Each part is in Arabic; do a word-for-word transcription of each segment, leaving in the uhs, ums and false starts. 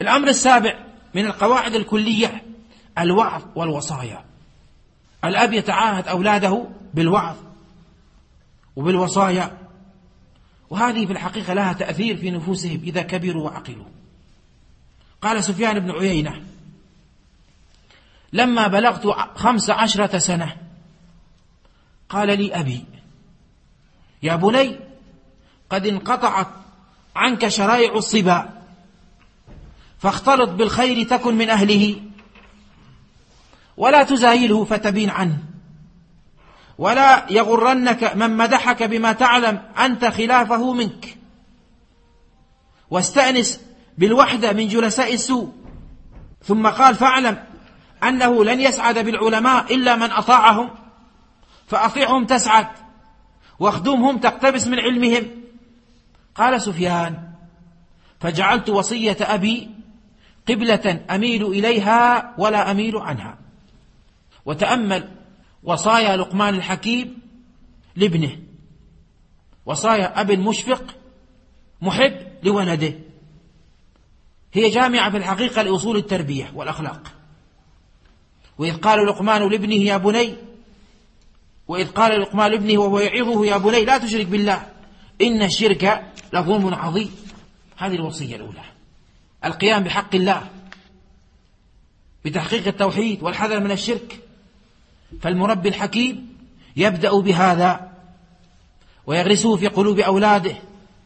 الأمر السابع من القواعد الكلية الوعظ والوصايا. الأب يتعاهد أولاده بالوعظ وبالوصايا، وهذه في الحقيقة لها تأثير في نفوسهم إذا كبروا وعقلوا. قال سفيان بن عيينة: لما بلغت خمس عشرة سنة قال لي أبي: يا بني، قد انقطعت عنك شرائع الصبا، فاختلط بالخير تكن من أهله، ولا تزايله فتبين عنه، ولا يغرنك من مدحك بما تعلم أنت خلافه منك، واستأنس بالوحدة من جلساء السوء. ثم قال: فاعلم أنه لن يسعد بالعلماء إلا من أطاعهم، فأطيعهم تسعد، واخدمهم تقتبس من علمهم. قال سفيان: فجعلت وصية أبي قبلة أميل إليها ولا أميل عنها. وتأمل وصايا لقمان الحكيم لابنه، وصايا أب مشفق محب لولده، هي جامعة في الحقيقة لأصول التربية والأخلاق. وإذ قال لقمان لابنه يا بني وإذ قال لقمان لابنه وهو يعظه: يا بني لا تشرك بالله إن الشرك لظلم عظيم. هذه الوصية الأولى، القيام بحق الله بتحقيق التوحيد والحذر من الشرك. فالمربي الحكيم يبدأ بهذا ويغرسه في قلوب أولاده،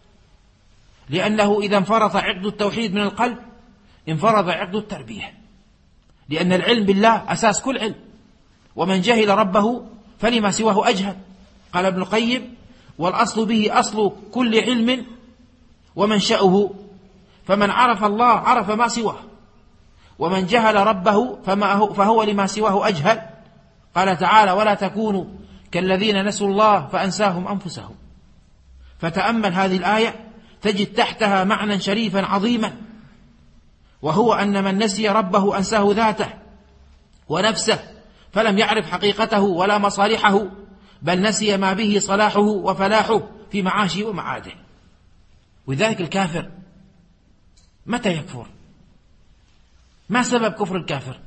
لأنه إذا انفرط عقد التوحيد من القلب انفرط عقد التربية، لأن العلم بالله أساس كل علم، ومن جهل ربه فلما سواه أجهل. قال ابن القيم: والأصل به أصل كل علم ومنشأه، فمن عرف الله عرف ما سواه، ومن جهل ربه فما هو فهو لما سواه أجهل. قال تعالى: ولا تكونوا كالذين نسوا الله فأنساهم أنفسهم. فتأمل هذه الآية تجد تحتها معنى شريفا عظيما، وهو أن من نسي ربه أنساه ذاته ونفسه، فلم يعرف حقيقته ولا مصالحه، بل نسي ما به صلاحه وفلاحه في معاشه ومعاده. وذلك الكافر متى يكفر؟ ما سبب كفر الكافر؟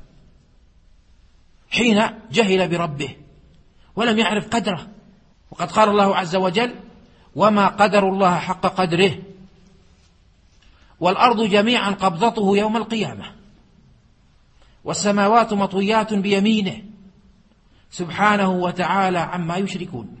حين جهل بربه ولم يعرف قدره. وقد قال الله عز وجل: وما قدر الله حق قدره والأرض جميعا قبضته يوم القيامة والسماوات مطويات بيمينه سبحانه وتعالى عما يشركون.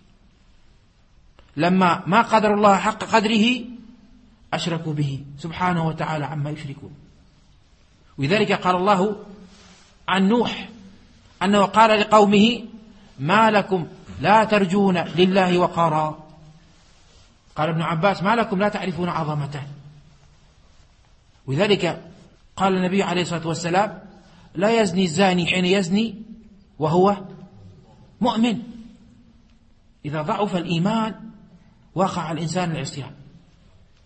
لما ما قدر الله حق قدره أشركوا به سبحانه وتعالى عما يشركون. ولذلك قال الله عن نوح أنه قال لقومه: ما لكم لا ترجون لله وقارا. قال ابن عباس: ما لكم لا تعرفون عظمته. ولذلك قال النبي عليه الصلاة والسلام: لا يزني الزاني حين يزني وهو مؤمن. إذا ضعف الإيمان وقع الإنسان العصيان.